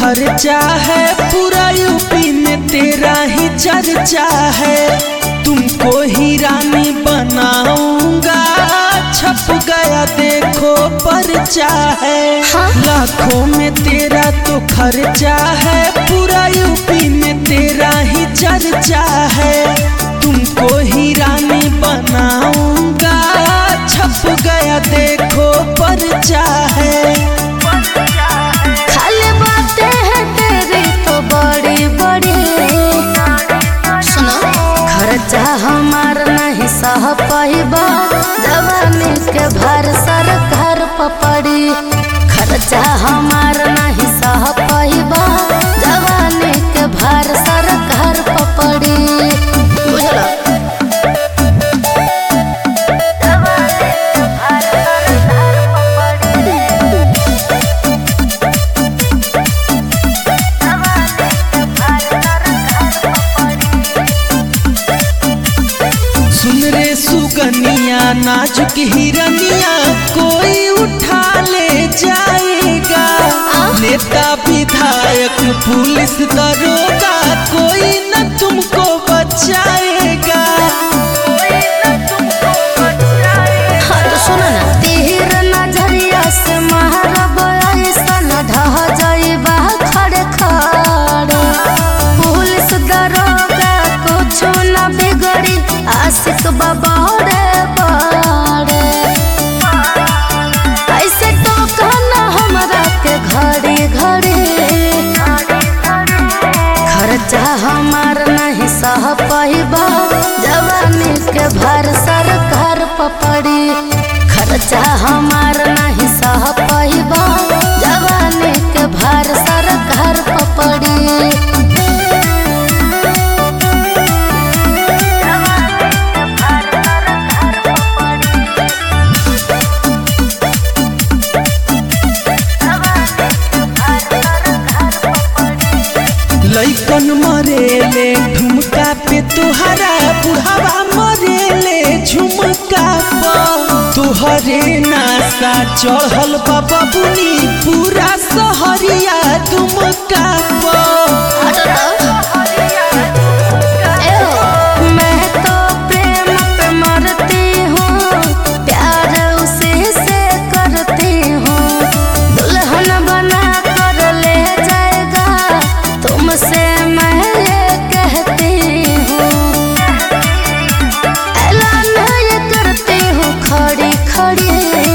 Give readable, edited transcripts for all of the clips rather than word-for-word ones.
खर्चा है, पूरा यूपी में तेरा ही चर्चा है। तुमको ही रानी बनाऊंगा, छप गया देखो पर्चा है। लाखों में तेरा तो खर्चा है, पूरा यूपी में तेरा ही चर्चा है। तुमको ही रानी बनाऊंगा, छप गया देखो पर्चा है। खाली बातें हैं तेरी तो बड़ी बड़ी, सुनो खर्चा हमार नहीं सह पाइबा, जवानी के भार सरकार पपड़ी। खर्चा हमार नहीं सह पाइबा, जवानी के भार सरकार पपड़ी। बुझला सुगनिया नाजुक हिरनिया कोई उठा ले जाएगा। नेता विधायक पुलिस दरोगा कोई न तुमको बचाएगा। हाँ तो सुनो ना, तीर नजरिया से मारब ऐसन ढह जाइबा खड़े खड़े। पुलिस दरोगा कुछ न बिगड़ी, आशिक बाबा रे बड़े। ऐसे तो कहना हमरा के घड़ी घड़ी, खर्चा हमार नहीं सह पाइबा, जवानी के भार सरकार पपड़ी। खर्चा हमार नहीं सह पाइबा, जवानी के भार सरकार पपड़ी। लइकन मरेले ठुमका पे तुहरा, बुढ़ावा मरेले झुमका पर। तुहरे नासा चढ़ल बाबा बुनी, पूरा सहरिया तुमका पर। मैं तो प्रेम पे मरती हूँ, प्यार उसी से करती हूँ। दुल्हन बना कर ले जाएगा, तुमसे मैं ये कहती हूँ। ऐलान ये करती हूँ खड़ी खड़ी,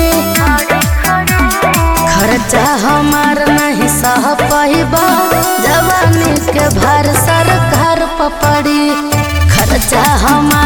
खर्चा हमार नहीं सह पाइबा, जवानी के भार सरकार पपड़ी। खर्चा हमार